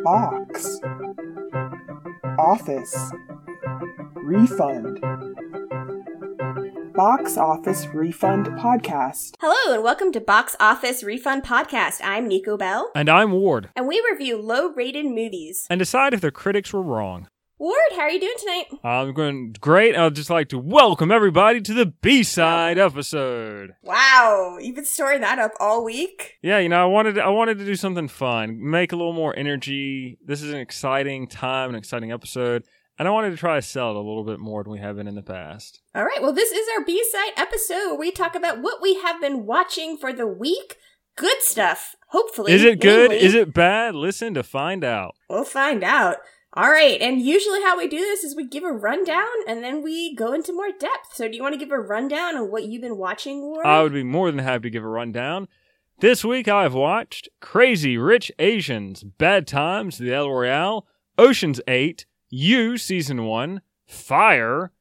Box Office Refund Box Office Refund Podcast. Hello and welcome to Box Office Refund Podcast. I'm Nico Bell. And I'm Ward. And we review low-rated movies. And decide if the critics were wrong. Ward, how are you doing tonight? I'm going great. I'd just like to welcome everybody to the B-side episode. Wow, you've been storing that up all week? Yeah, I wanted to do something fun, make a little more energy. This is an exciting time, an exciting episode. And I wanted to try to sell it a little bit more than we have been in the past. All right, well, this is our B-side episode where we talk about what we have been watching for the week. Good stuff, hopefully. Is it good? Mainly. Is it bad? Listen to find out. We'll find out. All right, and usually how we do this is we give a rundown and then we go into more depth. So do you want to give a rundown on what you've been watching, Ward? I would be more than happy to give a rundown. This week I've watched Crazy Rich Asians, Bad Times, The El Royale, Ocean's 8, You Season 1, Fire,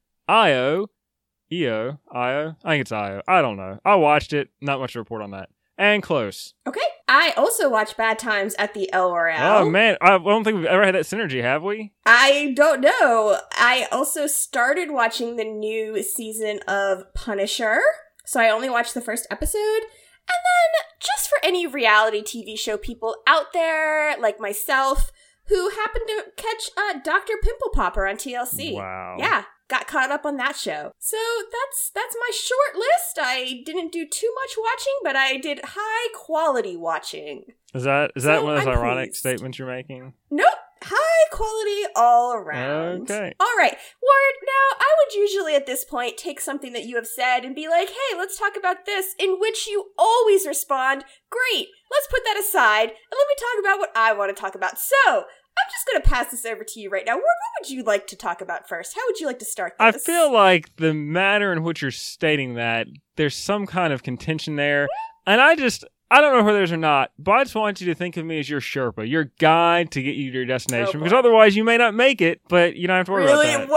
I think it's I.O. I don't know. I watched it, not much to report on that. And Close. Okay. I also watched Bad Times at the El Royale. Oh, man. I don't think we've ever had that synergy, have we? I don't know. I also started watching the new season of Punisher. So I only watched the first episode. And then, just for any reality TV show people out there, like myself, who happened to catch Dr. Pimple Popper on TLC. Wow. Yeah. Got caught up on that show. So that's my short list. I didn't do too much watching, but I did high quality watching. Is that So one of those I'm ironic pleased. statements you're making? Nope. High quality all around. Okay. All right. Ward, now I would usually at this point take something that you have said and be like, hey, let's talk about this, in which you always respond, great, let's put that aside and let me talk about what I want to talk about. So, I'm just going to pass this over to you right now. Ward, what would you like to talk about first? How would you like to start this? I feel like the manner in which you're stating that, there's some kind of contention there. And I don't know whether there's or not, but I just want you to think of me as your Sherpa, your guide to get you to your destination. Because otherwise you may not make it, but you don't have to worry about that. Really?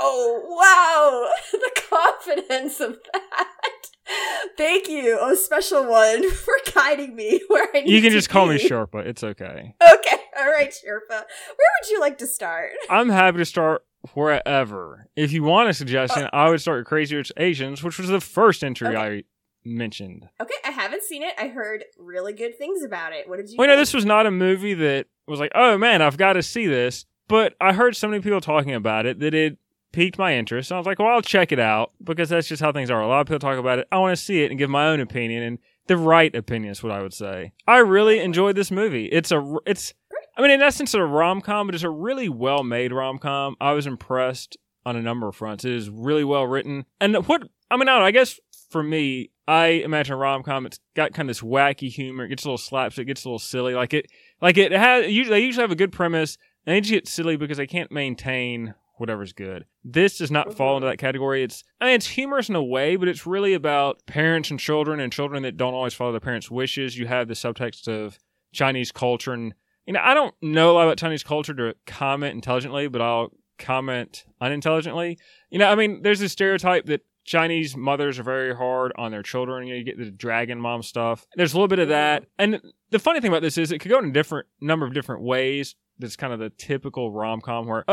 Wow. The confidence of that. Thank you, oh special one, for guiding me where I need to be. You can just call me Sherpa. It's okay. Okay. All right, Sherpa. Where would you like to start? I'm happy to start wherever. If you want a suggestion, I would start with Crazy Rich Asians, which was the first entry I mentioned. Okay, I haven't seen it. I heard really good things about it. What did you Well, think? this was not a movie that was like, oh man, I've got to see this. But I heard so many people talking about it that it piqued my interest. And I was like, well, I'll check it out because that's just how things are. A lot of people talk about it. I want to see it and give my own opinion, and the right opinion is what I would say. I really enjoyed this movie. It's in essence, a rom-com, but it's a really well-made rom-com. I was impressed on a number of fronts. It is really well written. And I guess for me, I imagine a rom-com, it's got kind of this wacky humor. It gets a little slapstick, it gets a little silly. They usually have a good premise, and they just get silly because they can't maintain whatever's good. This does not fall into that category. It's humorous in a way, but it's really about parents and children that don't always follow their parents' wishes. You have the subtext of Chinese culture, and I don't know a lot about Chinese culture to comment intelligently, but I'll comment unintelligently. There's this stereotype that Chinese mothers are very hard on their children. You get the dragon mom stuff. There's a little bit of that. And the funny thing about this is it could go in a number of different ways. That's kind of the typical rom-com where,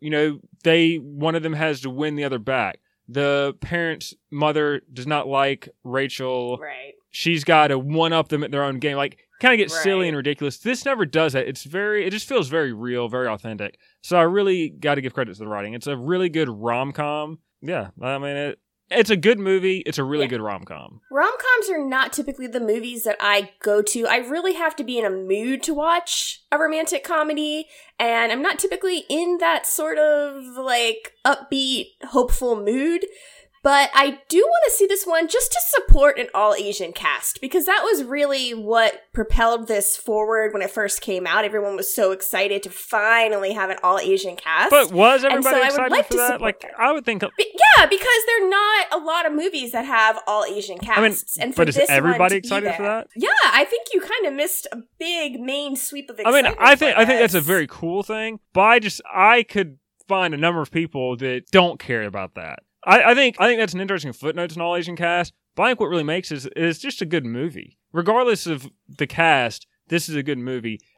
one of them has to win the other back. The parent's mother does not like Rachel. Right. She's got to one-up them at their own game. Kind of get silly and ridiculous. This never does that. It just feels very real, very authentic. So I really got to give credit to the writing. It's a really good rom-com. Yeah, it's a good movie. It's a really good rom-com. Rom-coms are not typically the movies that I go to. I really have to be in a mood to watch a romantic comedy, and I'm not typically in that sort of, upbeat, hopeful mood. But I do want to see this one just to support an all-Asian cast, because that was really what propelled this forward when it first came out. Everyone was so excited to finally have an all-Asian cast. But was everybody so excited for that? I would think... Yeah, because there are not a lot of movies that have all-Asian casts. But is everybody excited for that? Yeah, I think you kind of missed a big main sweep of excitement. I think that's a very cool thing, but I could find a number of people that don't care about that. I think that's an interesting footnote to an all-Asian cast, but I think what really makes it is just a good movie. Regardless of the cast, this is a good movie.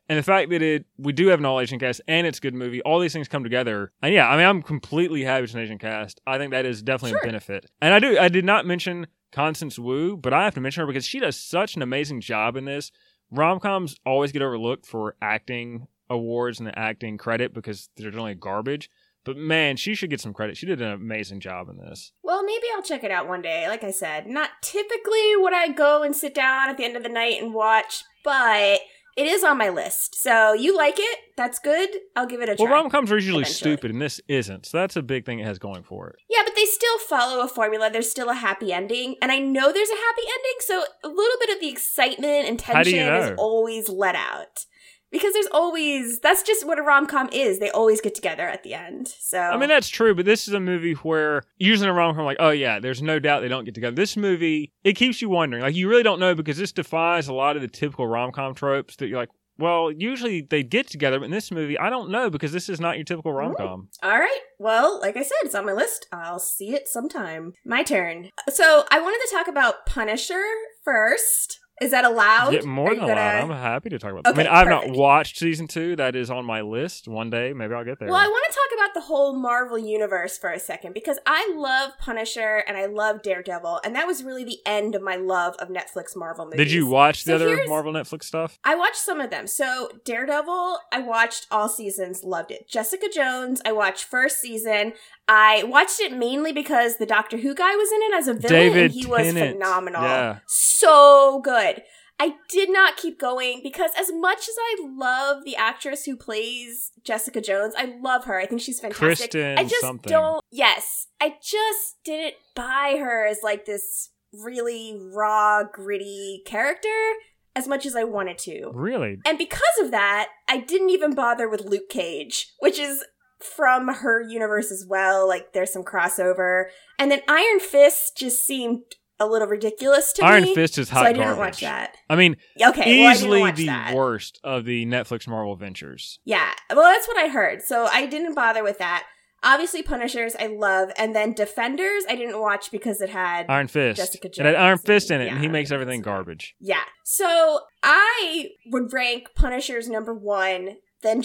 And the fact that we do have an all-Asian cast and it's a good movie, all these things come together. And yeah, I mean, I'm completely happy it's an Asian cast. I think that is definitely a benefit. And I did not mention Constance Wu, but I have to mention her because she does such an amazing job in this. Rom-coms always get overlooked for acting awards and the acting credit because they're generally garbage. But man, she should get some credit. She did an amazing job in this. Well, maybe I'll check it out one day. Like I said, not typically would I go and sit down at the end of the night and watch, but it is on my list. So you like it? That's good. I'll give it a try. Well, rom-coms are usually stupid, and this isn't. So that's a big thing it has going for it. Yeah, but they still follow a formula. There's still a happy ending. And I know there's a happy ending, so a little bit of the excitement and tension is always let out. Because that's just what a rom-com is. They always get together at the end. So I mean, that's true, but this is a movie where usually in a rom-com, like, oh yeah, there's no doubt they don't get together. This movie, it keeps you wondering. Like, you really don't know because this defies a lot of the typical rom-com tropes that you're like, well, usually they get together, but in this movie, I don't know because this is not your typical rom-com. All right. Well, like I said, it's on my list. I'll see it sometime. My turn. So I wanted to talk about Punisher first. Is that allowed? Yeah, more than allowed. I'm happy to talk about that. Okay, I mean, I've not watched season 2. That is on my list. One day, maybe I'll get there. Well, I want to talk about the whole Marvel universe for a second because I love Punisher and I love Daredevil, and that was really the end of my love of Netflix Marvel movies. Did you watch the other Marvel Netflix stuff? I watched some of them. So Daredevil, I watched all seasons, loved it. Jessica Jones, I watched first season. I watched it mainly because the Doctor Who guy was in it as a villain, David and he was Tennant. phenomenal. Yeah. So good. I did not keep going because as much as I love the actress who plays Jessica Jones, I love her. I think she's fantastic. Kristen I just something. I just didn't buy her as like this really raw, gritty character as much as I wanted to. Really? And because of that, I didn't even bother with Luke Cage, which is from her universe as well. Like, there's some crossover. And then Iron Fist just seemed a little ridiculous to me. Iron Fist is hot so I didn't garbage. watch that. I mean, okay, easily well, I didn't watch the that. worst of the Netflix Marvel ventures. Yeah, well, that's what I heard. So I didn't bother with that. Obviously, Punishers, I love. And then Defenders, I didn't watch because it had Iron Fist. Jessica Jones. It had Iron Fist in it, and he Yeah, makes everything garbage. Yeah. So I would rank Punishers number 1, then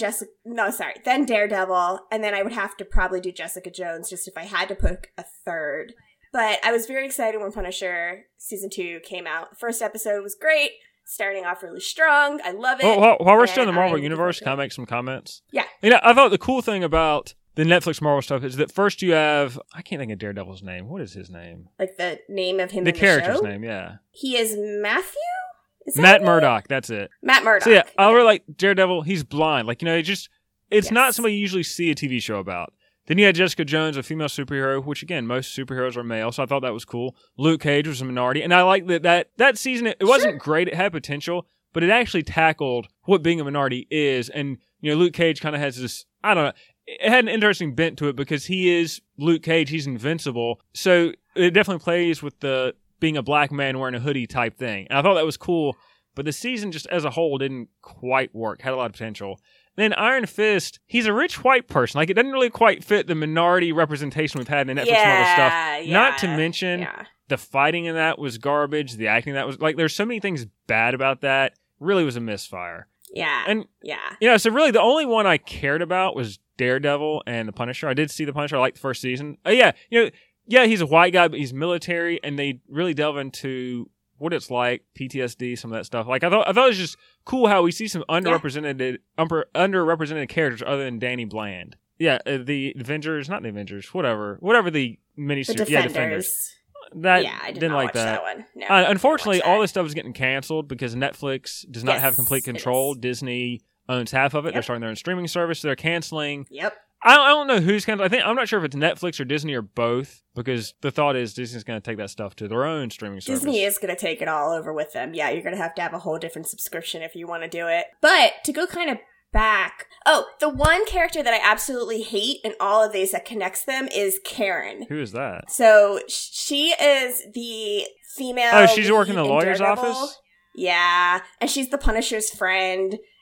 Daredevil, and then I would have to probably do Jessica Jones just if I had to pick a third. But I was very excited when Punisher Season 2 came out. The first episode was great, starting off really strong. I love it. Well, while we're still in the Marvel universe, can I make some comments? Yeah. You know, I thought the cool thing about the Netflix Marvel stuff is that first you have, I can't think of Daredevil's name. What is his name? Like the name of him The in the character's show? name, yeah. He is Matthew? Is that Matt his name? Murdock, that's it. Matt Murdock. So yeah, I really like Daredevil. He's blind. Like, you know, it's Yes. not somebody you usually see a TV show about. Then you had Jessica Jones, a female superhero, which again, most superheroes are male, so I thought that was cool. Luke Cage was a minority, and I like that season. It wasn't great; it had potential, but it actually tackled what being a minority is. And you know, Luke Cage kind of has this. I don't know. It had an interesting bent to it because he is Luke Cage. He's invincible, so it definitely plays with the being a black man wearing a hoodie type thing. And I thought that was cool. But the season just as a whole didn't quite work. Had a lot of potential. Then Iron Fist, he's a rich white person. Like, it doesn't really quite fit the minority representation we've had in the Netflix Marvel stuff. Yeah, Not to mention, the fighting in that was garbage. The acting in that was, like, there's so many things bad about that. Really was a misfire. Yeah. And, yeah. you know, so really the only one I cared about was Daredevil and The Punisher. I did see The Punisher. I liked the first season. Yeah, you know, yeah, he's a white guy, but he's military, and they really delve into what it's like, PTSD, some of that stuff. Like, I thought it was just cool how we see some underrepresented characters other than Danny Bland. Yeah, the Avengers, not the Avengers, whatever the miniseries. The Defenders. I didn't like watch that one. No, unfortunately, all this stuff is getting canceled because Netflix does not have complete control. Disney owns half of it. Yep. They're starting their own streaming service. So they're canceling. Yep. I don't know who's canceling. I'm not sure if it's Netflix or Disney or both, because the thought is Disney's going to take that stuff to their own streaming service. Disney is going to take it all over with them. Yeah, you're going to have a whole different subscription if you want to do it. But to go kind of back, the one character that I absolutely hate in all of these that connects them is Karen. Who is that? So she is the female. Oh, she's working in the lawyer's office? Yeah, and she's the Punisher's friend.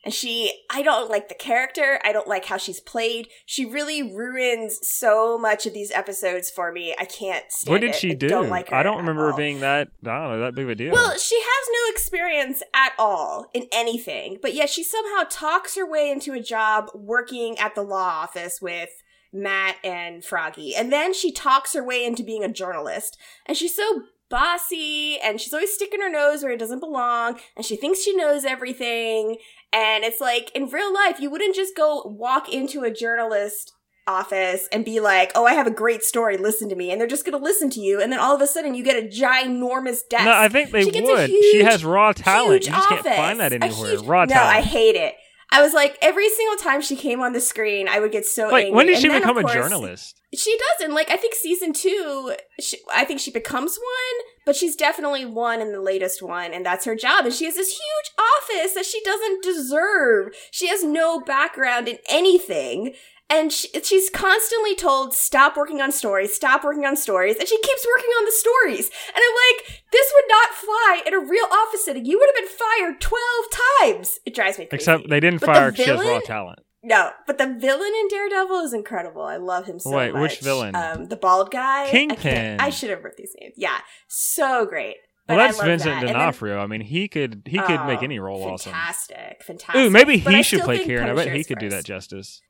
And I don't like the character. I don't like how she's played. She really ruins so much of these episodes for me. I can't stand it. What did she do? Don't like her I don't remember at her all. being that big of a deal. Well, she has no experience at all in anything, but yet she somehow talks her way into a job working at the law office with Matt and Froggy. And then she talks her way into being a journalist. And she's so bossy, and she's always sticking her nose where it doesn't belong, and she thinks she knows everything. And it's like, in real life, you wouldn't just go walk into a journalist office and be like, oh, I have a great story, listen to me. And they're just going to listen to you. And then all of a sudden you get a ginormous desk. No, I think they would. She has raw talent. You just can't find that anywhere. Raw talent. No, I hate it. I was like, every single time she came on the screen, I would get so angry. When did she become a journalist? She doesn't. Like, I think season 2, I think she becomes one, but she's definitely one in the latest one, and that's her job. And she has this huge office that she doesn't deserve. She has no background in anything. And she's constantly told, stop working on stories, and she keeps working on the stories. And I'm like, this would not fly in a real office setting. You would have been fired 12 times. It drives me crazy. Except they didn't fire her because she has raw talent. No, but the villain in Daredevil is incredible. I love him so much. Wait, which villain? The bald guy. Kingpin. I should have wrote these names. Yeah, so great. Well, that's Vincent D'Onofrio. I mean, he could make any role awesome. Fantastic. Ooh, maybe he should play Kieran. I bet he could do that justice.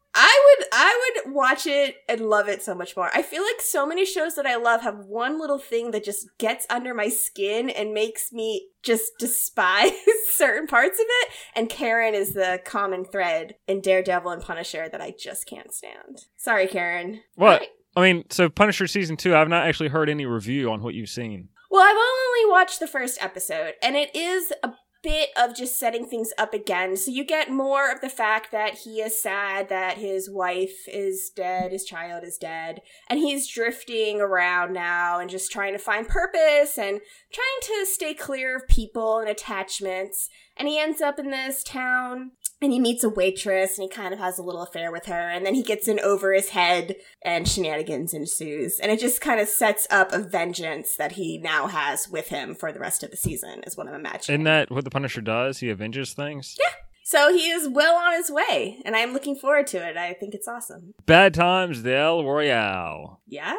I would watch it and love it so much more. I feel like so many shows that I love have one little thing that just gets under my skin and makes me just despise certain parts of it. And Karen is the common thread in Daredevil and Punisher that I just can't stand. Sorry, Karen. What? Right. I mean, so Punisher season 2, I've not actually heard any review on what you've seen. Well, I've only watched the first episode, and it is a bit of just setting things up again. So you get more of the fact that he is sad that his wife is dead, his child is dead, and he's drifting around now and just trying to find purpose and trying to stay clear of people and attachments. And he ends up in this town and he meets a waitress and he kind of has a little affair with her, and then he gets in over his head and shenanigans ensues. And it just kind of sets up a vengeance that he now has with him for the rest of the season, is what I'm imagining. Isn't that what the Punisher does? He avenges things? Yeah. So he is well on his way, and I'm looking forward to it. I think it's awesome. Bad Times, the El Royale. Yeah.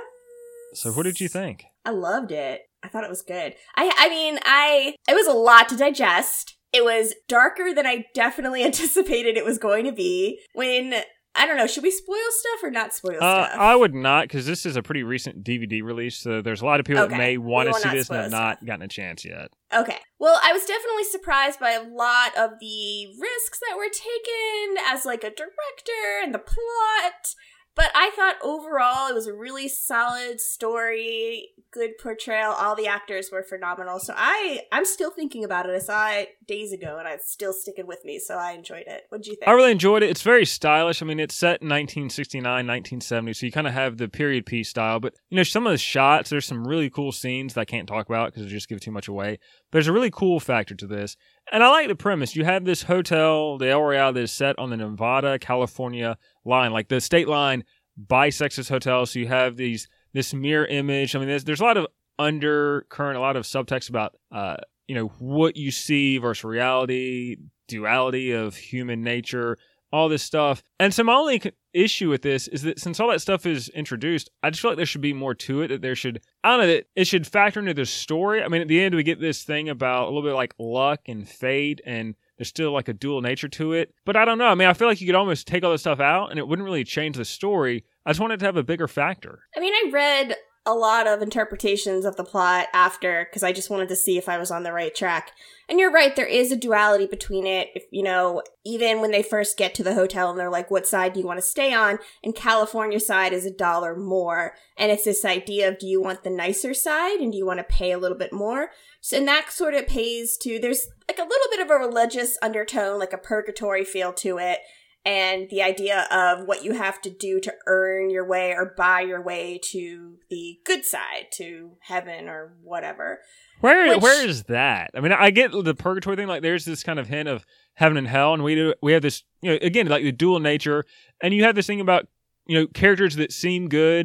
So what did you think? I loved it. I thought it was good. I mean, it was a lot to digest. It was darker than I definitely anticipated it was going to be. I don't know, should we spoil stuff or not spoil stuff? I would not, because this is a pretty recent DVD release, so there's a lot of people that may want to see this and have not gotten a chance yet. Okay. Well, I was definitely surprised by a lot of the risks that were taken as like a director and the plot. But I thought overall it was a really solid story, good portrayal. All the actors were phenomenal. So I'm still thinking about it. I saw it days ago and it's still sticking with me. So I enjoyed it. What did you think? I really enjoyed it. It's very stylish. I mean, it's set in 1969, 1970. So you kind of have the period piece style. But, some of the shots, there's some really cool scenes that I can't talk about because it just give too much away. But there's a really cool factor to this. And I like the premise. You have this hotel, the El Royale, that is set on the Nevada-California line, like the state line bisects this hotel. So you have this mirror image. I mean, there's a lot of undercurrent, a lot of subtext about, what you see versus reality, duality of human nature, all this stuff. And so my only issue with this is that since all that stuff is introduced, I just feel like there should be more to it, that there should, that it should factor into the story. I mean, at the end, we get this thing about a little bit like luck and fate, and there's still like a dual nature to it. But I don't know. I mean, I feel like you could almost take all this stuff out and it wouldn't really change the story. I just wanted to have a bigger factor. I mean, I read a lot of interpretations of the plot after, because I just wanted to see if I was on the right track. And you're right, there is a duality between it. If, even when they first get to the hotel and they're like, what side do you want to stay on? And California side is $1 more. And it's this idea of, do you want the nicer side and do you want to pay a little bit more? So, and that sort of pays to, there's like a little bit of a religious undertone, like a purgatory feel to it. And the idea of what you have to do to earn your way or buy your way to the good side, to heaven or whatever. Where is that? I mean, I get the purgatory thing. Like, there's this kind of hint of heaven and hell, and we have this, again, like the dual nature. And you have this thing about, characters that seem good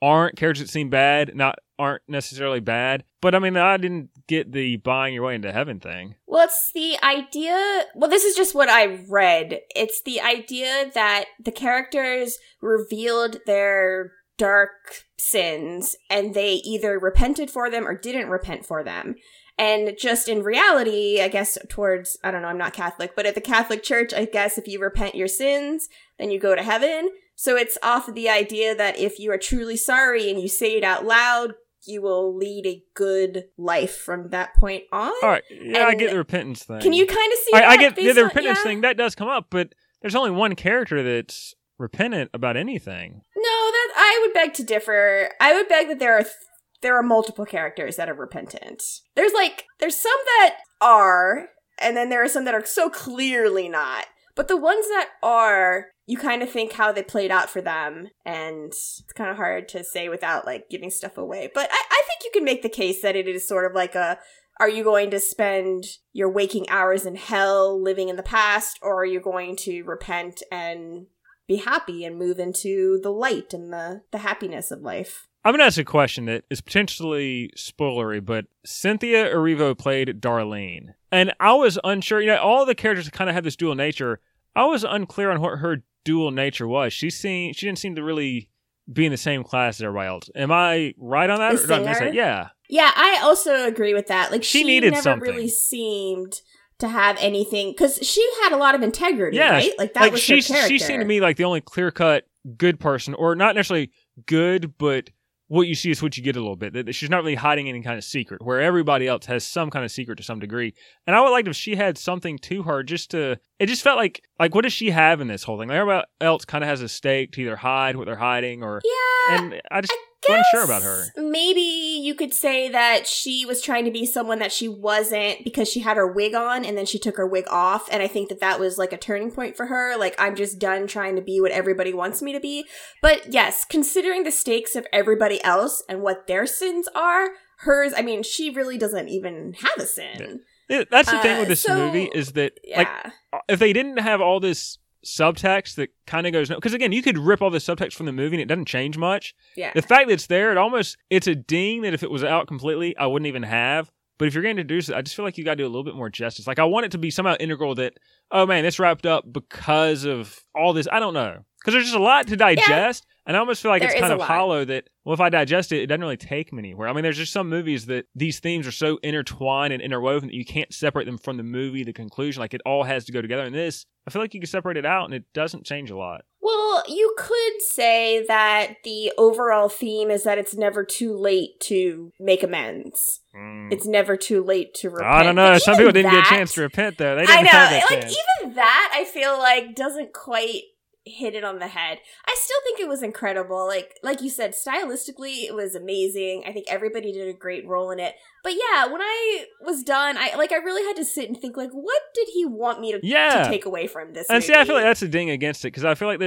aren't characters that seem bad, aren't necessarily bad. But I mean, I didn't get the buying your way into heaven thing. Well, it's the idea. Well, this is just what I read. It's the idea that the characters revealed their dark sins and they either repented for them or didn't repent for them. And just in reality, I guess towards, I don't know, I'm not Catholic, but at the Catholic Church, I guess if you repent your sins, then you go to heaven. So it's off of the idea that if you are truly sorry and you say it out loud, you will lead a good life from that point on. All right. Yeah, I get the repentance thing. Can you kind of see I that? get the repentance thing. That does come up, but there's only one character that's repentant about anything. No, that I would beg to differ. I would beg that there are multiple characters that are repentant. There's some that are, and then there are some that are so clearly not. But the ones that are, you kind of think how they played out for them, and it's kind of hard to say without, like, giving stuff away. But I think you can make the case that it is sort of like are you going to spend your waking hours in hell living in the past, or are you going to repent and be happy and move into the light and the happiness of life? I'm going to ask a question that is potentially spoilery, but Cynthia Erivo played Darlene. And I was unsure, all the characters kind of have this dual nature. I was unclear on what her dual nature was. She didn't seem to really be in the same class as everybody else. Am I right on that? The singer? Yeah. Yeah, I also agree with that. Like, she needed never something. really seemed to have anything, because she had a lot of integrity, yeah, right? Like, that was her character. She seemed to me like the only clear-cut good person, or not necessarily good, but what you see is what you get a little bit. That she's not really hiding any kind of secret, where everybody else has some kind of secret to some degree. And I would like if she had something to her, it just felt like what does she have in this whole thing? Like, everybody else kind of has a stake to either hide what they're hiding, or and I just wasn't sure about her. Maybe you could say that she was trying to be someone that she wasn't because she had her wig on and then she took her wig off. And I think that was like a turning point for her. Like, I'm just done trying to be what everybody wants me to be. But yes, considering the stakes of everybody else and what their sins are, hers, I mean, she really doesn't even have a sin. Yeah. That's the thing with this movie is that, like, if they didn't have all this subtext that kind of goes, because again, you could rip all the subtext from the movie and it doesn't change much. Yeah. The fact that it's there, it's a ding that if it was out completely, I wouldn't even have. But if you're going to introduce it, I just feel like you got to do a little bit more justice. Like, I want it to be somehow integral that, oh man, this wrapped up because of all this. I don't know. Because there's just a lot to digest. And I almost feel like it's kind of hollow that, well, if I digest it, it doesn't really take me anywhere. I mean, there's just some movies that these themes are so intertwined and interwoven that you can't separate them from the movie, the conclusion. Like, it all has to go together. And this, I feel like you can separate it out and it doesn't change a lot. Well, you could say that the overall theme is that it's never too late to make amends. It's never too late to repent. I don't know. Some people didn't get a chance to repent, though. They didn't have that chance. Even that, I feel like, doesn't quite hit it on the head. I still think it was incredible. Like you said, stylistically, it was amazing. I think everybody did a great role in it. But yeah, when I was done, I really had to sit and think, like, what did he want me to take away from this movie? See, I feel like that's a ding against it, because I feel like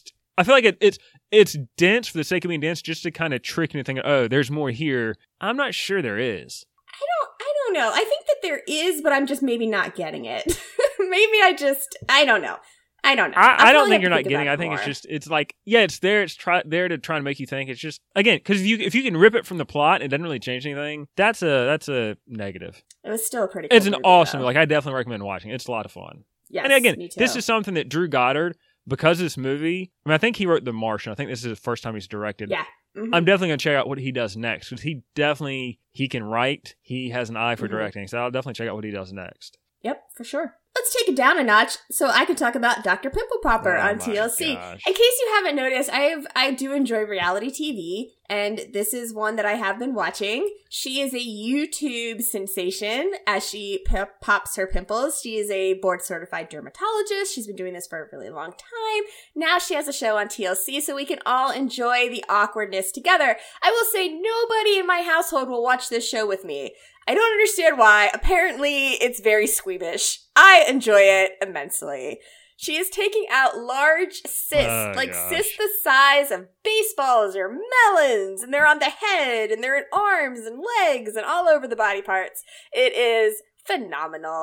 it's dense for the sake of being dense, just to kind of trick you into thinking, oh, there's more here. I'm not sure there is. I don't know. I think that there is, but I'm just maybe not getting it. Maybe I don't know. I don't know. I don't think you're not getting it. I think it's like, yeah, it's there. It's there to try and make you think. It's just, again, because if you can rip it from the plot, it doesn't really change anything. That's a negative. It was still a pretty cool It's an movie, awesome, though. like, I definitely recommend watching it. It's a lot of fun. Yes, and again, me too. this is something that Drew Goddard, because of this movie, I mean, I think he wrote The Martian. I think this is the first time he's directed. Yeah. Mm-hmm. I'm definitely going to check out what he does next, because he can write. He has an eye for directing, so I'll definitely check out what he does next. Yep, for sure. Let's take it down a notch so I can talk about Dr. Pimple Popper on TLC. Gosh. In case you haven't noticed, I do enjoy reality TV, and this is one that I have been watching. She is a YouTube sensation as she pops her pimples. She is a board-certified dermatologist. She's been doing this for a really long time. Now she has a show on TLC, so we can all enjoy the awkwardness together. I will say nobody in my household will watch this show with me. I don't understand why. Apparently, it's very squeamish. I enjoy it immensely. She is taking out large cysts, cysts the size of baseballs or melons, and they're on the head, and they're in arms and legs, and all over the body parts. It is phenomenal.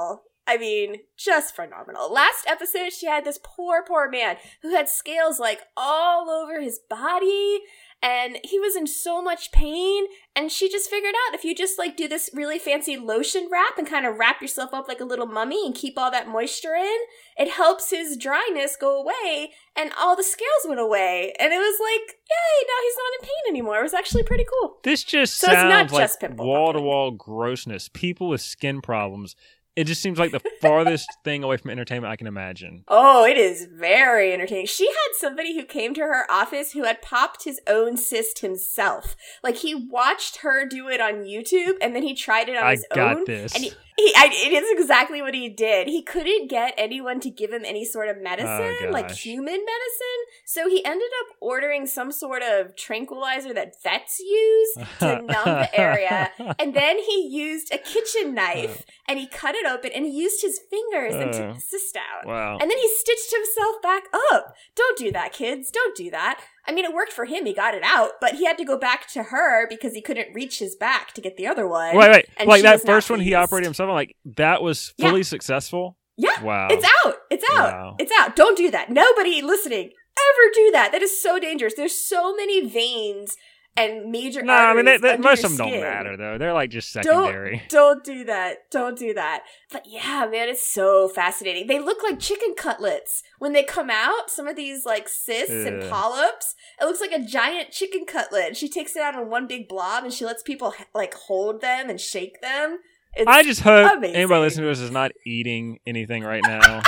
I mean, just phenomenal. Last episode, she had this poor man who had scales like all over his body, and he was in so much pain, and she just figured out if you just like do this really fancy lotion wrap and kind of wrap yourself up like a little mummy and keep all that moisture in, it helps his dryness go away, and all the scales went away. And it was like, yay, now he's not in pain anymore. It was actually pretty cool. This just So it's not sounds like just pimple wall-to-wall grossness. People with skin problems. It just seems like the farthest thing away from entertainment I can imagine. Oh, it is very entertaining. She had somebody who came to her office who had popped his own cyst himself. Like, he watched her do it on YouTube, and then he tried it on his own. I got this. And it is exactly what he did. He couldn't get anyone to give him any sort of medicine, like human medicine, so he ended up ordering some sort of tranquilizer that vets use to numb the area, and then he used a kitchen knife, and he cut it open, and he used his fingers and took the cyst out. Wow. And then he stitched himself back up. Don't do that, kids. Don't do that. I mean, it worked for him. He got it out, but he had to go back to her because he couldn't reach his back to get the other one. Wait. And Like she that was not first one he pleased. operated himself on, like that was fully successful? Yeah. Wow. It's out. It's out. Wow. It's out. Don't do that. Nobody listening ever do that. That is so dangerous. There's so many veins and major No, I mean, arteries under most your of them don't skin. matter, though. They're like just secondary. Don't do that. Don't do that. But yeah, man, it's so fascinating. They look like chicken cutlets when they come out. Some of these like cysts and polyps. It looks like a giant chicken cutlet. She takes it out on one big blob and she lets people like hold them and shake them. It's I just hope amazing. anybody listening to us is not eating anything right now.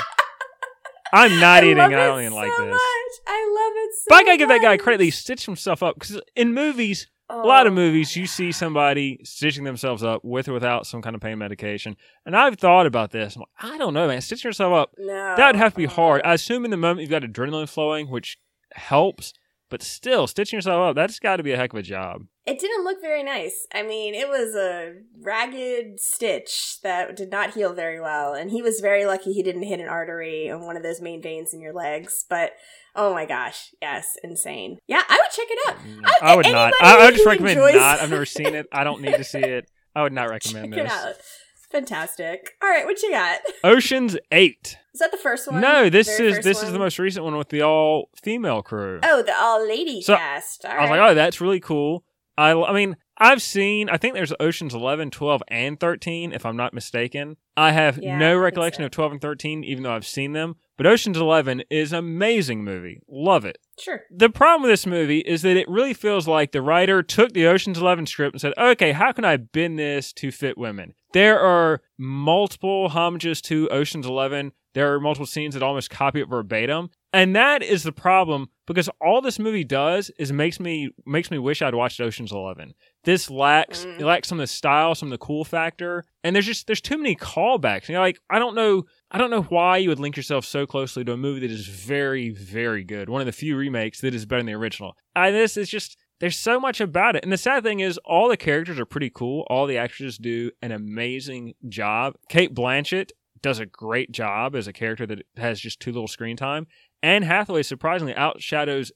I'm not eating. I don't even like this. Much. I love it so But I gotta give that guy much. credit. He stitched himself up because in movies, a lot of movies, you see somebody stitching themselves up with or without some kind of pain medication. And I've thought about this. I'm like, I don't know, man. Stitching yourself up, No. that would have to be hard. I assume in the moment you've got adrenaline flowing, which helps. But still, stitching yourself up, that's got to be a heck of a job. It didn't look very nice. I mean, it was a ragged stitch that did not heal very well. And he was very lucky he didn't hit an artery on one of those main veins in your legs. But, oh my gosh, yes, insane. Yeah, I would check it out. I would not. Anybody I would just who recommend enjoys- not. I've never seen it. I don't need to see it. I would not recommend Check it this. out. Fantastic. All right, what you got? Ocean's 8. Is that the first one? No, this Very is first one? the most recent one with the all female crew. Oh, the all-lady So, cast. All I was right. like, oh, that's really cool. I mean, I think there's Ocean's 11, 12, and 13, if I'm not mistaken. I have Yeah, I no think recollection so. of 12 and 13, even though I've seen them. But Ocean's 11 is an amazing movie. Love it. Sure. The problem with this movie is that it really feels like the writer took the Ocean's 11 script and said, okay, how can I bend this to fit women? There are multiple homages to Ocean's 11. There are multiple scenes that almost copy it verbatim. And that is the problem because all this movie does is makes me wish I'd watched Ocean's 11. This lacks some of the style, some of the cool factor, and there's too many callbacks. You know, like I don't know why you would link yourself so closely to a movie that is very, very good. One of the few remakes that is better than the original. This is just there's so much about it. And the sad thing is all the characters are pretty cool. All the actors do an amazing job. Cate Blanchett does a great job as a character that has just too little screen time. Anne Hathaway surprisingly outshines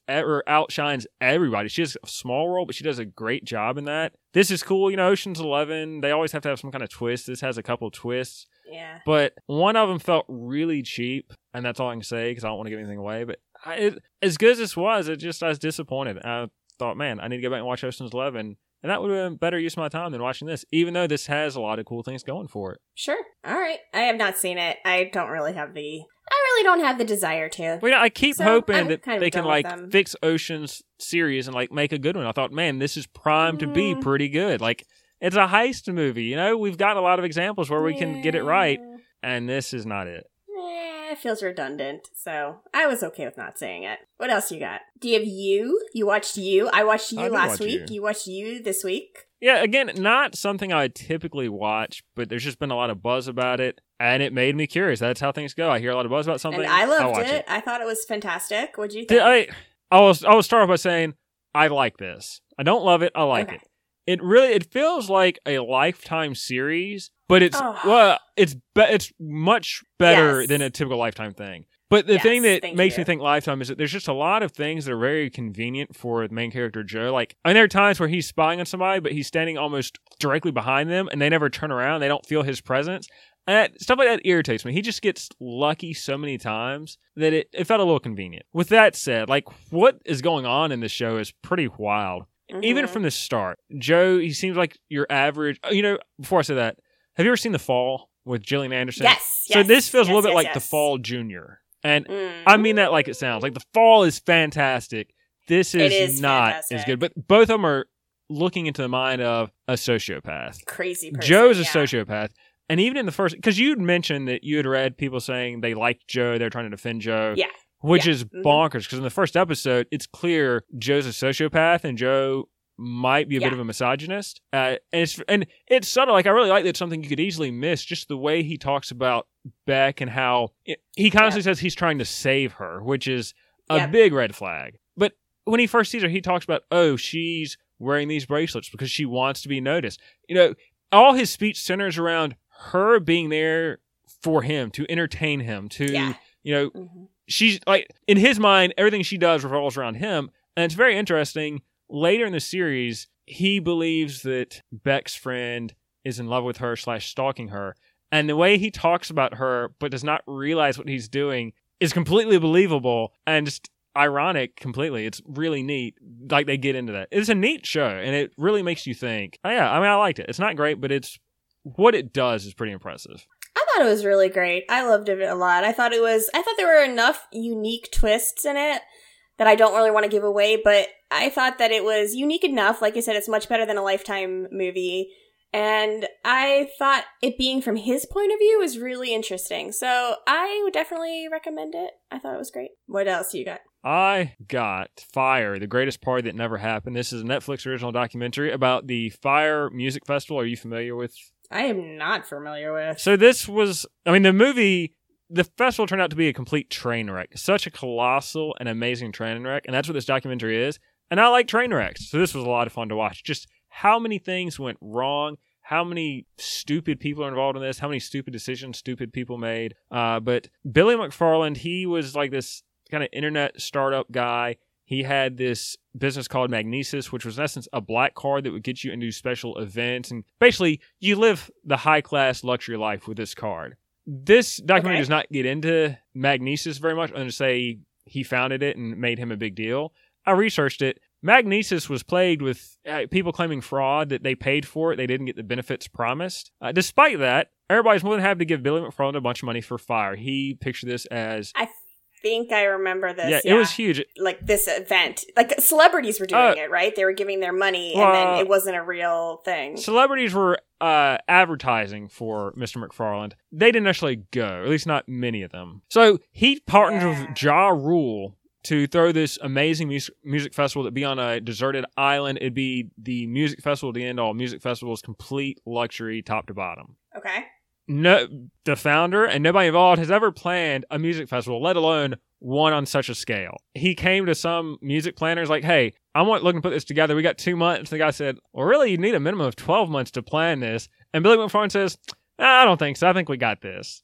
everybody. She has a small role, but she does a great job in that. This is cool. You know, Ocean's 11, they always have to have some kind of twist. This has a couple of twists. Yeah. But one of them felt really cheap, and that's all I can say because I don't want to give anything away. But as good as this was, I was disappointed. I thought, man, I need to go back and watch Ocean's 11. And that would have been better use of my time than watching this, even though this has a lot of cool things going for it. Sure. All right. I have not seen it. I really don't have the desire to. Well, you know, I keep So, hoping I'm that kind of they can done with like them. fix Ocean's series and like make a good one. I thought, man, this is primed to be pretty good. Like it's a heist movie. You know, we've got a lot of examples where we can get it right, and this is not it. It feels redundant, so I was okay with not saying it. What else you got? Do you have You? You watched You. I watched You I did last watch week. You. You watched You this week. Yeah, again, not something I typically watch, but there's just been a lot of buzz about it, and it made me curious. That's how things go. I hear a lot of buzz about something. And I loved watch it. I thought it was fantastic. What'd you think? I will start off by saying I like this. I don't love it. I like it. It feels like a Lifetime series, but it's much better Yes. than a typical Lifetime thing. But the thing that thank makes you. me think Lifetime is that there's just a lot of things that are very convenient for the main character Joe. Like, I mean, there are times where he's spying on somebody, but he's standing almost directly behind them, and they never turn around. They don't feel his presence. And stuff like that irritates me. He just gets lucky so many times that it felt a little convenient. With that said, like, what is going on in this show is pretty wild. Mm-hmm. Even from the start. Joe, he seems like your average... before I say that, have you ever seen The Fall with Gillian Anderson? Yes. So this feels a little bit like The Fall Jr. And I mean that like it sounds. Like The Fall is fantastic. This is not fantastic. as good. But both of them are looking into the mind of a sociopath. Crazy person. Joe's a sociopath. And even in the first... Because you'd mentioned that you had read people saying they liked Joe. They're trying to defend Joe. Yeah. Which is bonkers. Because in the first episode, it's clear Joe's a sociopath and Joe might be a bit of a misogynist. And it's subtle. Like, I really like that it's something you could easily miss. Just the way he talks about Beck and how... He constantly says he's trying to save her, which is a big red flag. But when he first sees her, he talks about, oh, she's wearing these bracelets because she wants to be noticed. All his speech centers around her being there for him, to entertain him, to, she's like, in his mind, everything she does revolves around him. And it's very interesting. Later in the series, he believes that Beck's friend is in love with her / stalking her. And the way he talks about her, but does not realize what he's doing, is completely believable and just ironic completely. It's really neat. Like, they get into that. It's a neat show, and it really makes you think. Oh, yeah, I mean, I liked it. It's not great, but what it does is pretty impressive. I thought it was really great. I loved it a lot. I thought there were enough unique twists in it that I don't really want to give away, but I thought that it was unique enough. Like I said, it's much better than a Lifetime movie. And I thought it being from his point of view was really interesting. So I would definitely recommend it. I thought it was great. What else you got? I got Fire, the greatest party that never happened. This is a Netflix original documentary about the Fire Music Festival. Are you familiar with? I am not familiar with. So this was, the festival turned out to be a complete train wreck. Such a colossal and amazing train wreck. And that's what this documentary is. And I like train wrecks. So this was a lot of fun to watch. Just how many things went wrong, how many stupid people are involved in this, how many stupid decisions stupid people made. But Billy McFarland, he was like this kind of internet startup guy. He had this business called Magnesis, which was in essence a black card that would get you into special events. And basically, you live the high-class luxury life with this card. This documentary does not get into Magnesis very much, other than to say he founded it and made him a big deal. I researched it. Magnesis was plagued with people claiming fraud, that they paid for it, they didn't get the benefits promised. Despite that, everybody's more than happy to give Billy McFarland a bunch of money for Fire. He pictured this as... I think I remember this. Yeah, it was huge. Like this event. Like celebrities were doing it, right? They were giving their money and then it wasn't a real thing. Celebrities were advertising for Mr. McFarland. They didn't actually go, at least not many of them. So he partnered with Ja Rule to throw this amazing music festival that'd be on a deserted island. It'd be the music festival, the end all music festivals, complete luxury, top to bottom. Okay. No, the founder and nobody involved has ever planned a music festival, let alone one on such a scale. He came to some music planners like, hey, I'm looking to put this together. We got 2 months. The guy said, well, really, you need a minimum of 12 months to plan this. And Billy McFarland says, I don't think so. I think we got this.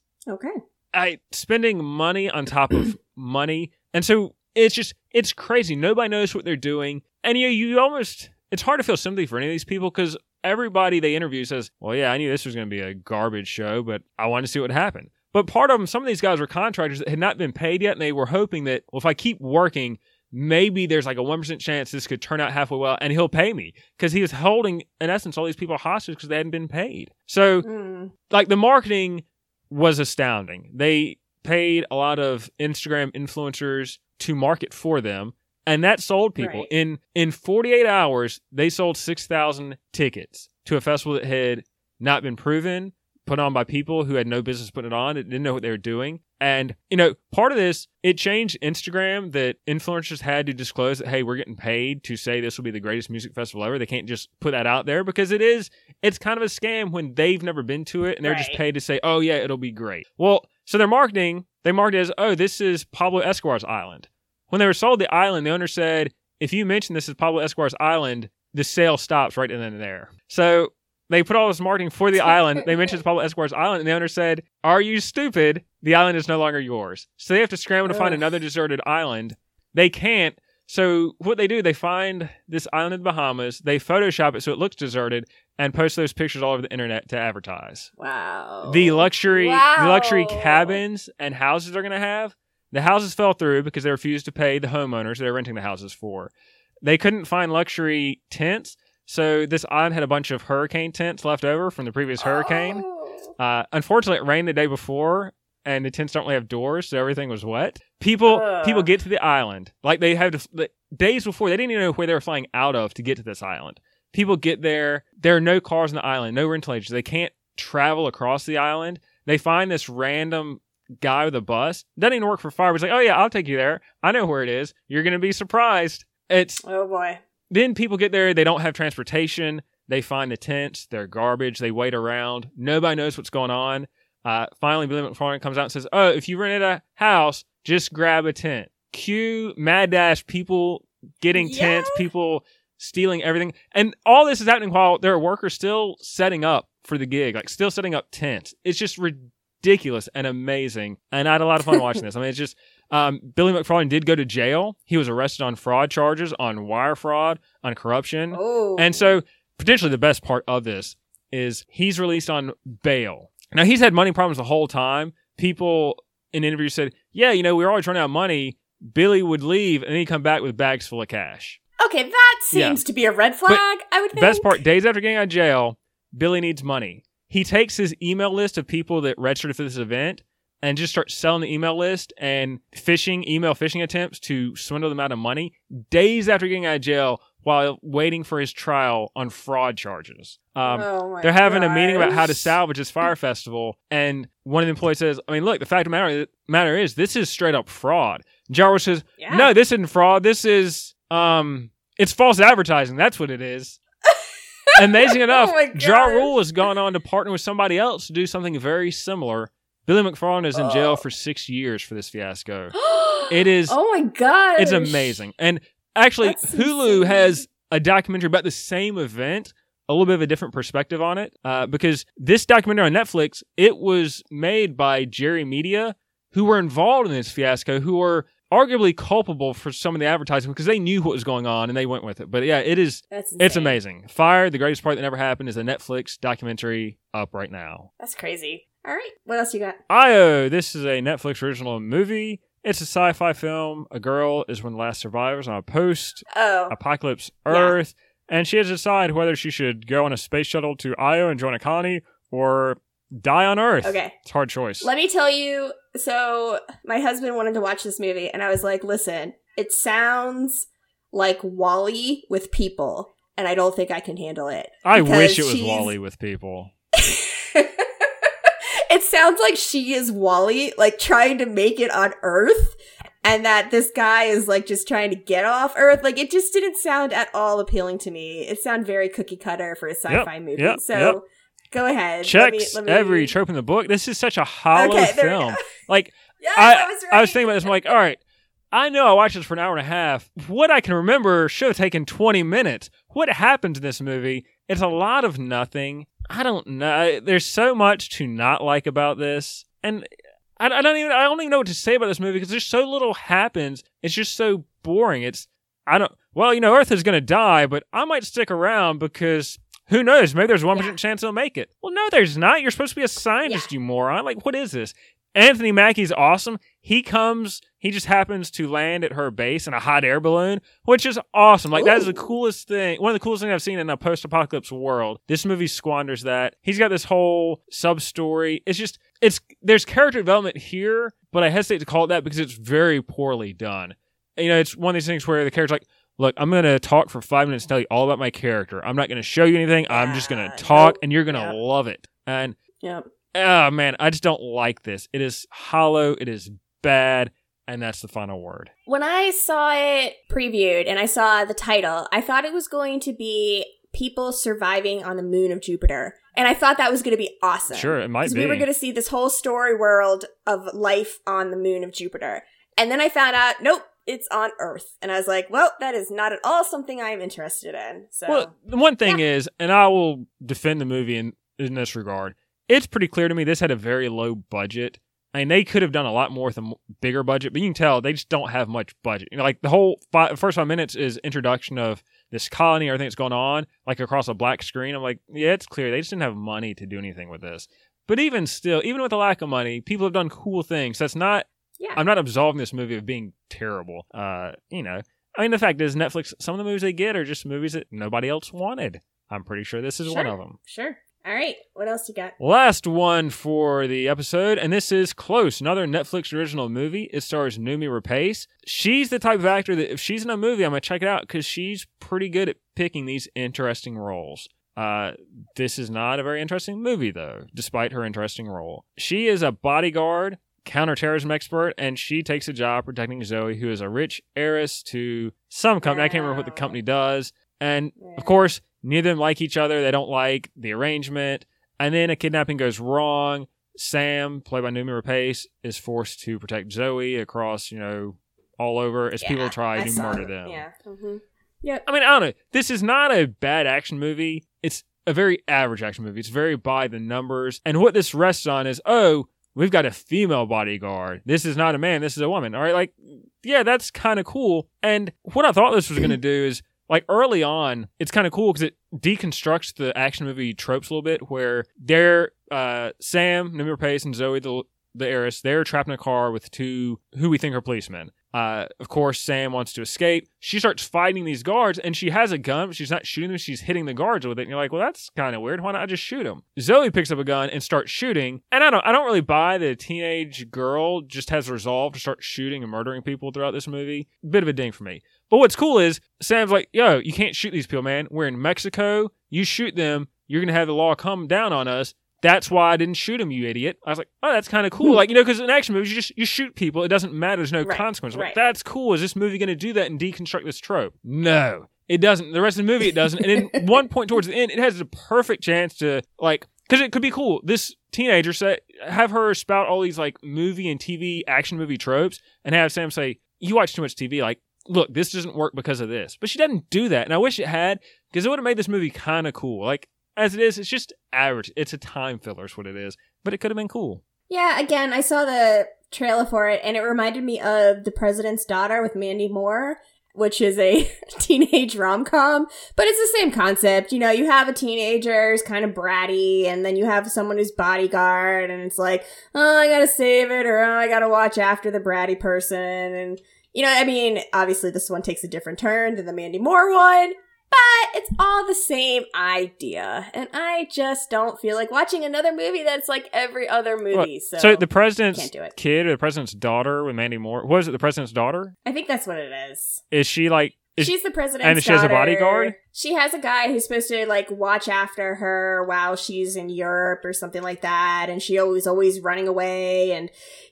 Okay. Spending money on top of money. And so it's crazy. Nobody knows what they're doing. And you almost, it's hard to feel sympathy for any of these people because everybody they interview says, well, yeah, I knew this was going to be a garbage show, but I wanted to see what happened. But part of them, some of these guys were contractors that had not been paid yet, and they were hoping that, well, if I keep working, maybe there's like a 1% chance this could turn out halfway well, and he'll pay me. Because he was holding, in essence, all these people hostage because they hadn't been paid. So, like, the marketing was astounding. They paid a lot of Instagram influencers to market for them, and that sold people. Right. In 48 hours, they sold 6,000 tickets to a festival that had not been proven, put on by people who had no business putting it on, that didn't know what they were doing. And, part of this, it changed Instagram that influencers had to disclose that, hey, we're getting paid to say this will be the greatest music festival ever. They can't just put that out there because it's kind of a scam when they've never been to it and they're just paid to say, oh, yeah, it'll be great. Well, so they marketed as, oh, this is Pablo Escobar's island. When they were sold the island, the owner said, if you mention this is Pablo Escobar's island, the sale stops right then and there. So they put all this marketing for the island. They mentioned Pablo Escobar's island, and the owner said, are you stupid? The island is no longer yours. So they have to scramble to find another deserted island. They can't. So what they do, they find this island in the Bahamas. They Photoshop it so it looks deserted. and post those pictures all over the internet to advertise. Wow. The luxury cabins and houses they're going to have, the houses fell through because they refused to pay the homeowners they're renting the houses for. They couldn't find luxury tents, so this island had a bunch of hurricane tents left over from the previous hurricane. Unfortunately, it rained the day before, and the tents don't really have doors, so everything was wet. People get to the island. Like, they had to, days before, they didn't even know where they were flying out of to get to this island. People get there. There are no cars on the island, no rental agents. They can't travel across the island. They find this random guy with a bus. Doesn't even work for fire. But he's like, oh, yeah, I'll take you there. I know where it is. You're going to be surprised. Oh, boy. Then people get there. They don't have transportation. They find the tents. They're garbage. They wait around. Nobody knows what's going on. Finally, Billy McFarland comes out and says, oh, if you rented a house, just grab a tent. Cue mad dash, people getting tents, people stealing everything. And all this is happening while there are workers still setting up for the gig, like still setting up tents. It's just ridiculous and amazing. And I had a lot of fun watching this. I mean, it's just, Billy McFarland did go to jail. He was arrested on fraud charges, on wire fraud, on corruption. Oh. And so potentially the best part of this is he's released on bail. Now, he's had money problems the whole time. People in interviews said, yeah, we were always running out of money. Billy would leave, and then he'd come back with bags full of cash. Okay, that seems to be a red flag, I would think. Best part, days after getting out of jail, Billy needs money. He takes his email list of people that registered for this event and just starts selling the email list and email phishing attempts to swindle them out of money days after getting out of jail while waiting for his trial on fraud charges. They're having a meeting about how to salvage this fire festival, and one of the employees says, I mean, look, the fact of the matter is this is straight up fraud. Jarvis says, no, this isn't fraud. This is, it's false advertising. That's what it is. Amazing enough, Ja Rule has gone on to partner with somebody else to do something very similar. Billy McFarland is in jail for 6 years for this fiasco. It is. Oh my god! It's amazing. And actually, Hulu has a documentary about the same event, a little bit of a different perspective on it, because this documentary on Netflix, it was made by Jerry Media, who were involved in this fiasco, who were arguably culpable for some of the advertising because they knew what was going on and they went with it. But yeah, it's amazing. Fire, the greatest part that never happened, is a Netflix documentary up right now. That's crazy. All right, what else you got? Io, this is a Netflix original movie. It's a sci-fi film. A girl is one of the last survivors on a post-apocalypse Earth, and she has to decide whether she should go on a space shuttle to Io and join a colony or die on Earth. Okay. It's a hard choice. Let me tell you, so my husband wanted to watch this movie, and I was like, listen, it sounds like WALL-E with people, and I don't think I can handle it. I wish it was WALL-E with people. It sounds like she is WALL-E, like trying to make it on Earth, and that this guy is like just trying to get off Earth. Like, it just didn't sound at all appealing to me. It sounded very cookie cutter for a sci-fi movie. Go ahead. Checks every trope in the book. This is such a hollow film. Like, yes, I was thinking about this. I'm like, all right, I know I watched this for an hour and a half. What I can remember should have taken 20 minutes. What happens in this movie? It's a lot of nothing. I don't know. There's so much to not like about this. And I don't even know what to say about this movie because there's so little happens. It's just so boring. Earth is going to die, but I might stick around because who knows? Maybe there's a 1% chance they'll make it. Well, no, there's not. You're supposed to be a scientist, you moron. Like, what is this? Anthony Mackie's awesome. He just happens to land at her base in a hot air balloon, which is awesome. Like, that is the coolest thing. One of the coolest things I've seen in a post-apocalypse world. This movie squanders that. He's got this whole sub-story. There's character development here, but I hesitate to call it that because it's very poorly done. It's one of these things where the character's like, look, I'm going to talk for 5 minutes and tell you all about my character. I'm not going to show you anything. I'm just going to talk, and you're going to love it. And oh, man, I just don't like this. It is hollow. It is bad. And that's the final word. When I saw it previewed and I saw the title, I thought it was going to be people surviving on the moon of Jupiter. And I thought that was going to be awesome. Sure, it might be. We were going to see this whole story world of life on the moon of Jupiter. And then I found out, nope, it's on Earth. And I was like, well, that is not at all something I'm interested in. So, well, the one thing is, and I will defend the movie in this regard, it's pretty clear to me this had a very low budget I mean, they could have done a lot more with a bigger budget, but you can tell they just don't have much budget. You know, like the whole first 5 minutes is introduction of this colony, everything that's going on, like across a black screen. I'm like, yeah, it's clear they just didn't have money to do anything with this. But even still, even with the lack of money, people have done cool things. That's not. Yeah. I'm not absolving this movie of being terrible. You know, I mean, the fact is, Netflix. Some of the movies they get are just movies that nobody else wanted. I'm pretty sure this is one of them. Sure. All right. What else you got? Last one for the episode, and this is Close, another Netflix original movie. It stars Noomi Rapace. She's the type of actor that if she's in a movie, I'm going to check it out because she's pretty good at picking these interesting roles. This is not a very interesting movie, though, despite her interesting role. She is a bodyguard, counterterrorism expert, and she takes a job protecting Zoe, who is a rich heiress to some company. I can't remember what the company does. And, of course, neither of them like each other. They don't like the arrangement. And then a kidnapping goes wrong. Sam, played by Noomi Rapace, is forced to protect Zoe across, all over as people try to murder them. Yeah. Mm-hmm. Yep. I mean, I don't know. This is not a bad action movie. It's a very average action movie. It's very by the numbers. And what this rests on is, we've got a female bodyguard. This is not a man. This is a woman. All right. Like, yeah, that's kind of cool. And what I thought this was going to do is, like, early on, it's kind of cool because it deconstructs the action movie tropes a little bit where they're, Sam, Noomi Rapace, and Zoe, the heiress, they're trapped in a car with two who we think are policemen. Of course, Sam wants to escape. She starts fighting these guards, and she has a gun, but she's not shooting them. She's hitting the guards with it. And you're like, well, that's kind of weird. Why not just shoot them? Zoe picks up a gun and starts shooting. And I don't really buy the teenage girl just has resolve to start shooting and murdering people throughout this movie. Bit of a ding for me. But what's cool is Sam's like, yo, you can't shoot these people, man. We're in Mexico. You shoot them, you're going to have the law come down on us. That's why I didn't shoot him, you idiot. I was like, oh, that's kind of cool. Like, because in action movies, you shoot people. It doesn't matter. There's no consequence. Like, that's cool. Is this movie going to do that and deconstruct this trope? No, it doesn't. The rest of the movie, it doesn't. And in one point towards the end, it has a perfect chance to, like, because it could be cool. This teenager have her spout all these, like, movie and TV action movie tropes and have Sam say, you watch too much TV. Like, look, this doesn't work because of this. But she doesn't do that. And I wish it had, because it would have made this movie kind of cool. Like, as it is, it's just average. It's a time filler is what it is. But it could have been cool. Yeah, again, I saw the trailer for it, and it reminded me of The President's Daughter with Mandy Moore, which is a teenage rom-com. But it's the same concept. You have a teenager who's kind of bratty, and then you have someone who's bodyguard, and it's like, oh, I gotta save it, or oh, I gotta watch after the bratty person. And, obviously this one takes a different turn than the Mandy Moore one. But it's all the same idea. And I just don't feel like watching another movie that's like every other movie. So the president's can't do it. Kid or the president's daughter with Mandy Moore? What is it, the president's daughter? I think that's what it is. Is she like... She's the president's daughter. And she has a bodyguard? She has a guy who's supposed to, like, watch after her while she's in Europe or something like that. And she always running away. And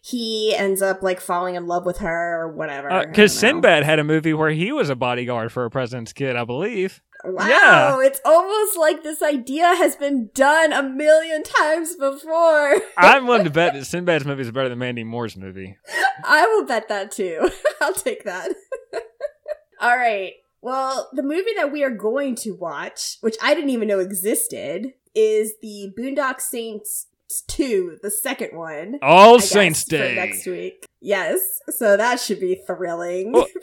he ends up, like, falling in love with her or whatever. Because Sinbad had a movie where he was a bodyguard for a president's kid, I believe. Wow, yeah. It's almost like this idea has been done a million times before. I'm willing to bet that Sinbad's movie is better than Mandy Moore's movie. I will bet that, too. I'll take that. All right. Well, the movie that we are going to watch, which I didn't even know existed, is the Boondock Saints 2, the second one. All Saints Day. For next week. Yes. So that should be thrilling. Well,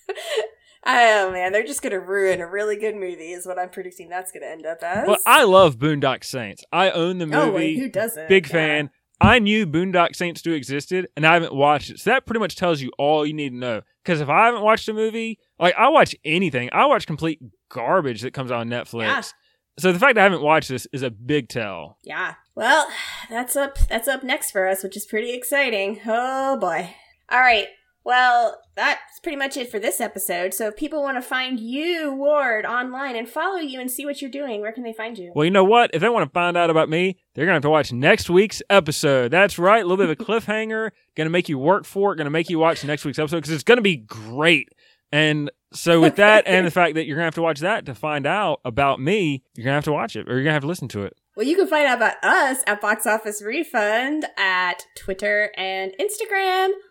oh, man. They're just going to ruin a really good movie is what I'm predicting that's going to end up as. Well, I love Boondock Saints. I own the movie. Oh, wait, who doesn't? Big fan. I knew Boondock Saints 2 existed, and I haven't watched it. So that pretty much tells you all you need to know. Because if I haven't watched a movie, like, I watch anything. I watch complete garbage that comes out on Netflix. Yeah. So the fact that I haven't watched this is a big tell. Yeah. Well, that's up next for us, which is pretty exciting. Oh, boy. All right. Well, that's pretty much it for this episode. So if people want to find you, Ward, online and follow you and see what you're doing, where can they find you? Well, you know what? If they want to find out about me, they're going to have to watch next week's episode. That's right. A little bit of a cliffhanger. Going to make you work for it. Going to make you watch next week's episode because it's going to be great. And so with that and the fact that you're going to have to watch that to find out about me, you're going to have to watch it or you're going to have to listen to it. Well, you can find out about us at Box Office Refund at Twitter and Instagram.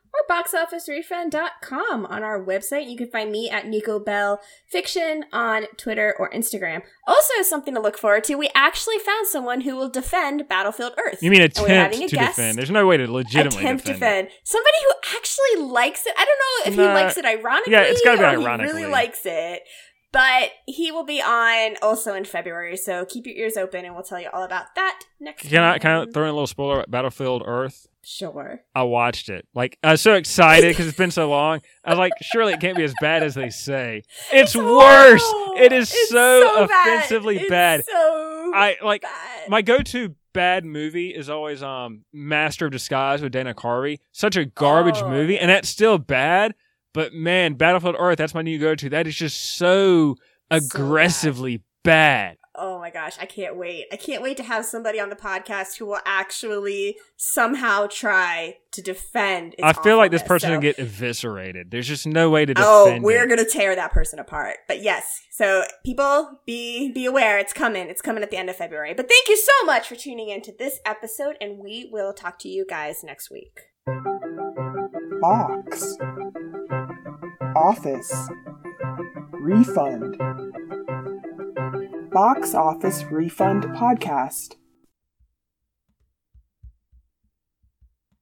or boxofficerefund.com on our website. You can find me at Nico Bell Fiction on Twitter or Instagram. Also, something to look forward to, we actually found someone who will defend Battlefield Earth. You mean attempt to defend? There's no way to legitimately defend it. Somebody who actually likes it. I don't know if he likes it ironically. Yeah, it's gotta be ironically. He really likes it. But he will be on also in February, so keep your ears open and we'll tell you all about that next time. Can I throw in a little spoiler about Battlefield Earth? Sure. I watched it. Like, I was so excited because it's been so long. I was like, surely it can't be as bad as they say. It's worse. It is so offensively bad. So bad. My go-to bad movie is always Master of Disguise with Dana Carvey. Such a garbage movie, and that's still bad. But man, Battlefield Earth, that's my new go-to. That is just so aggressively bad. Oh my gosh, I can't wait. I can't wait to have somebody on the podcast who will actually somehow try to defend its I feel like this awfulness. person will get eviscerated. There's just no way to defend it. We're going to tear that person apart. But yes, so people, be aware. It's coming. It's coming at the end of February. But thank you so much for tuning into this episode, and we will talk to you guys next week. Box Office Refund. Box Office Refund Podcast.